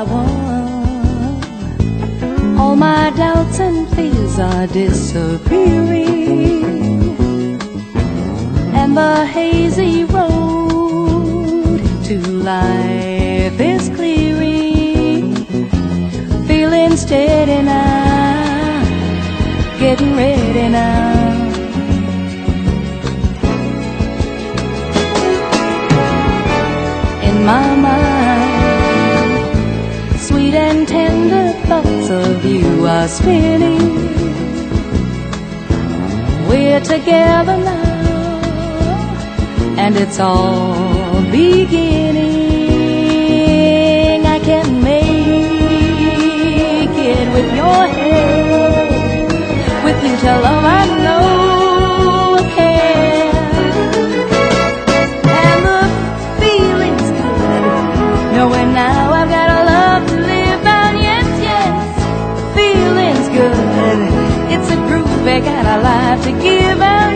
one. All my doubts and fears are disappearing, and the hazy road to life is clearing. Feeling steady now, getting ready now. In my mind, sweet and tender thoughts of you are spinning. We're together now, and it's all beginning. I can make it with your help. With you to love, I know I can. And the feeling's good, knowing now I've got a love to live. And yes, yes, the feeling's good. It's a groove, I got a life to give out.